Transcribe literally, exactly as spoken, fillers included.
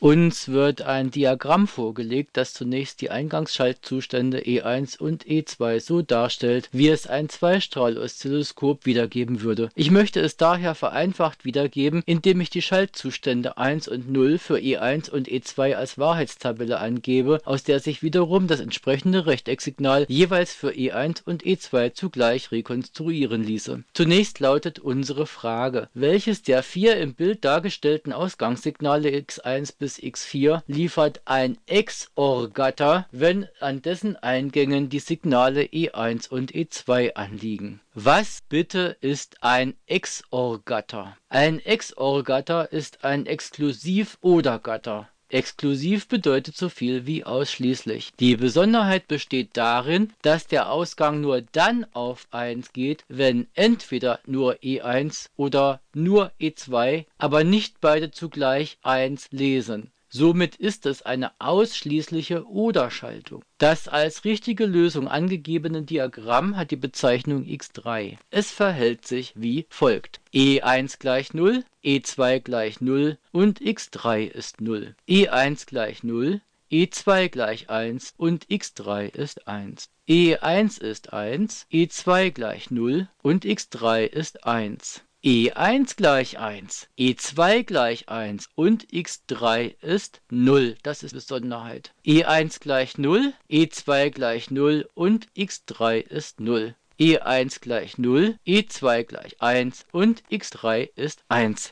Uns wird ein Diagramm vorgelegt, das zunächst die Eingangsschaltzustände E eins und E zwei so darstellt, wie es ein Zweistrahl-Oszilloskop wiedergeben würde. Ich möchte es daher vereinfacht wiedergeben, indem ich die Schaltzustände eins und null für E eins und E zwei als Wahrheitstabelle angebe, aus der sich wiederum das entsprechende Rechtecksignal jeweils für E eins und E zwei zugleich rekonstruieren ließe. Zunächst lautet unsere Frage: Welches der vier im Bild dargestellten Ausgangssignale x eins bis x vier liefert ein X OR-Gatter, wenn an dessen Eingängen die Signale E eins und E zwei anliegen? Was bitte ist ein X OR-Gatter? Ein X OR-Gatter ist ein Exklusiv-Oder-Gatter. Exklusiv bedeutet so viel wie ausschließlich. Die Besonderheit besteht darin, dass der Ausgang nur dann auf eins geht, wenn entweder nur E eins oder nur E zwei, aber nicht beide zugleich eins lesen. Somit ist es eine ausschließliche Oder-Schaltung. Das als richtige Lösung angegebene Diagramm hat die Bezeichnung x drei. Es verhält sich wie folgt: E eins gleich null, E zwei gleich null und x drei ist null. E eins gleich null, E zwei gleich eins und x drei ist eins. E eins ist eins, E zwei gleich null und x drei ist eins. E eins gleich eins, E zwei gleich eins und x drei ist null. Das ist Besonderheit. E eins gleich null, E zwei gleich null und x drei ist null. E eins gleich null, E zwei gleich eins und x drei ist eins.